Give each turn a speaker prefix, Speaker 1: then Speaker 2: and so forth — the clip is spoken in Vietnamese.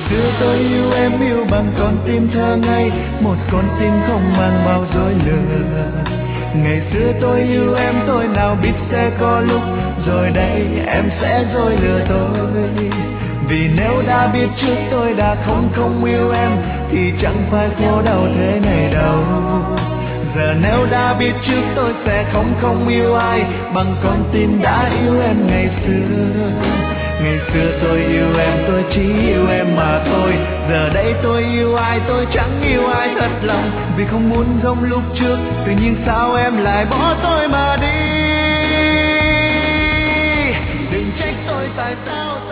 Speaker 1: xưa tôi yêu em yêu bằng con tim thơ ngây, một con tim không mang bao dối lừa. Ngày xưa tôi yêu em tôi nào biết sẽ có lúc rồi đây em sẽ dối lừa tôi. Vì nếu đã biết trước tôi đã không yêu em thì chẳng phải khổ đau thế này đâu. Giờ nếu đã biết trước tôi sẽ không yêu ai bằng con tim đã yêu em ngày xưa. Ngày xưa tôi yêu em tôi chỉ yêu em mà thôi. Giờ đây tôi yêu ai tôi chẳng yêu ai thật lòng. Vì không muốn giống lúc trước, tự nhiên sao em lại bỏ tôi mà đi. Đừng trách tôi tại sao